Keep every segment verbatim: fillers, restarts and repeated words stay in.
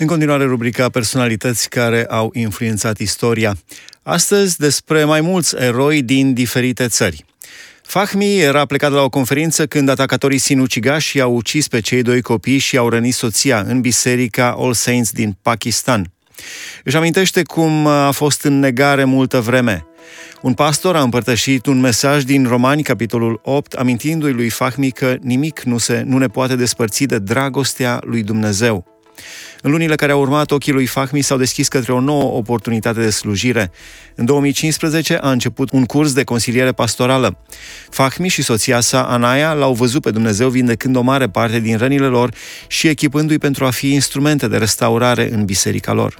În continuare, rubrica Personalități care au influențat istoria. Astăzi despre mai mulți eroi din diferite țări. Fahmi era plecat la o conferință când atacatorii sinucigași i-au ucis pe cei doi copii și i-au rănit soția în biserica All Saints din Pakistan. Își amintește cum a fost în negare multă vreme. Un pastor a împărtășit un mesaj din Romani, capitolul opt, amintindu-i lui Fahmi că nimic nu, se, nu ne poate despărți de dragostea lui Dumnezeu. În lunile care au urmat, ochii lui Fahmi s-au deschis către o nouă oportunitate de slujire. În două mii cincisprezece a început un curs de consiliere pastorală. Fahmi și soția sa, Anaya, l-au văzut pe Dumnezeu vindecând o mare parte din rănile lor și echipându-i pentru a fi instrumente de restaurare în biserica lor.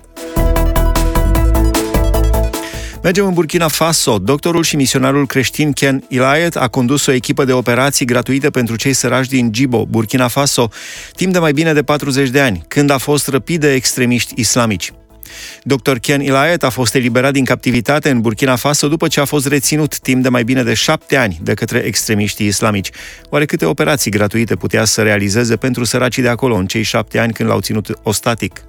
Mergem în Burkina Faso. Doctorul și misionarul creștin Ken Ilayet a condus o echipă de operații gratuite pentru cei săraci din Djibo, Burkina Faso, timp de mai bine de patruzeci de ani, când a fost răpit de extremiști islamici. doctor Ken Ilayet a fost eliberat din captivitate în Burkina Faso după ce a fost reținut timp de mai bine de șapte ani de către extremiștii islamici. Oare câte operații gratuite putea să realizeze pentru săracii de acolo în cei șapte ani când l-au ținut ostatic?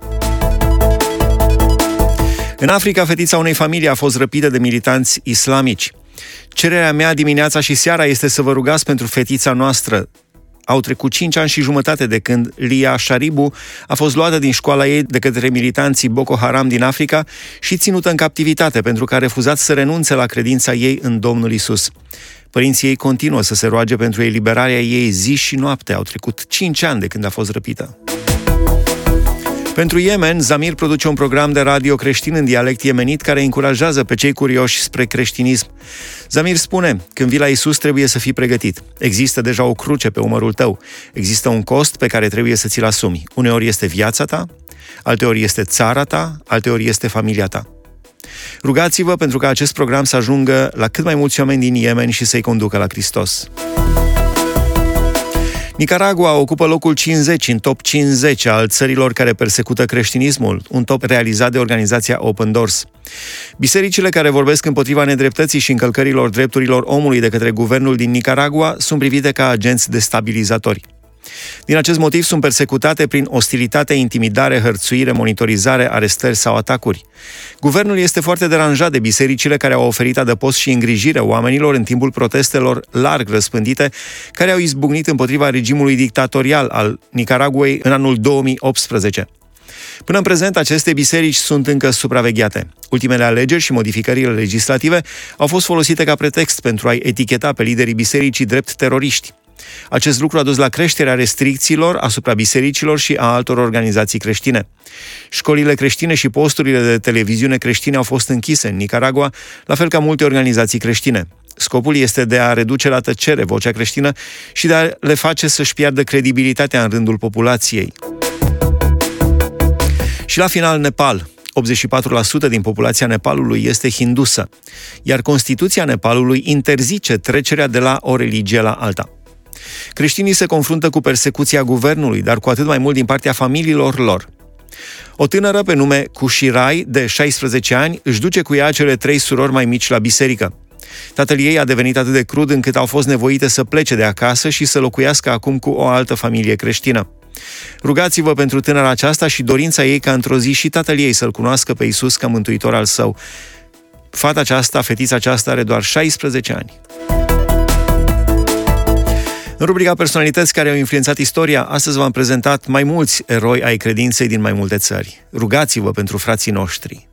În Africa, fetița unei familii a fost răpită de militanți islamici. Cererea mea dimineața și seara este să vă rugați pentru fetița noastră. Au trecut cinci ani și jumătate de când Lia Sharibu a fost luată din școala ei de către militanții Boko Haram din Africa și ținută în captivitate pentru că a refuzat să renunțe la credința ei în Domnul Isus. Părinții ei continuă să se roage pentru eliberarea ei zi și noapte. Au trecut cinci ani de când a fost răpită. Pentru Yemen, Zamir produce un program de radio creștin în dialect yemenit care încurajează pe cei curioși spre creștinism. Zamir spune, când vii la Isus trebuie să fii pregătit. Există deja o cruce pe umărul tău. Există un cost pe care trebuie să ți-l asumi. Uneori este viața ta, alteori este țara ta, alteori este familia ta. Rugați-vă pentru ca acest program să ajungă la cât mai mulți oameni din Yemen și să-i conducă la Hristos. Nicaragua ocupă locul cincizeci în top cincizeci al țărilor care persecută creștinismul, un top realizat de organizația Open Doors. Bisericile care vorbesc împotriva nedreptății și încălcărilor drepturilor omului de către guvernul din Nicaragua sunt privite ca agenți destabilizatori. Din acest motiv sunt persecutate prin ostilitate, intimidare, hărțuire, monitorizare, arestări sau atacuri. Guvernul este foarte deranjat de bisericile care au oferit adăpost și îngrijire oamenilor în timpul protestelor larg răspândite care au izbucnit împotriva regimului dictatorial al Nicaraguei în anul două mii optsprezece. Până în prezent, aceste biserici sunt încă supravegheate. Ultimele alegeri și modificările legislative au fost folosite ca pretext pentru a-i eticheta pe liderii bisericii drept teroriști. Acest lucru a dus la creșterea restricțiilor asupra bisericilor și a altor organizații creștine. Școlile creștine și posturile de televiziune creștine au fost închise în Nicaragua, la fel ca multe organizații creștine. Scopul este de a reduce la tăcere vocea creștină și de a le face să-și piardă credibilitatea în rândul populației. Și la final, Nepal. optzeci și patru la sută din populația Nepalului este hindusă, iar Constituția Nepalului interzice trecerea de la o religie la alta. Creștinii se confruntă cu persecuția guvernului, dar cu atât mai mult din partea familiilor lor. O tânără pe nume Kushirai, de șaisprezece ani, își duce cu ea cele trei surori mai mici la biserică. Tatăl ei a devenit atât de crud încât au fost nevoite să plece de acasă și să locuiască acum cu o altă familie creștină. Rugați-vă pentru tânăra aceasta și dorința ei ca într-o zi și tatăl ei să-L cunoască pe Iisus ca mântuitor al său. Fata aceasta, fetița aceasta, are doar șaisprezece ani. În rubrica Personalități care au influențat istoria, astăzi v-am prezentat mai mulți eroi ai credinței din mai multe țări. Rugați-vă pentru frații noștri.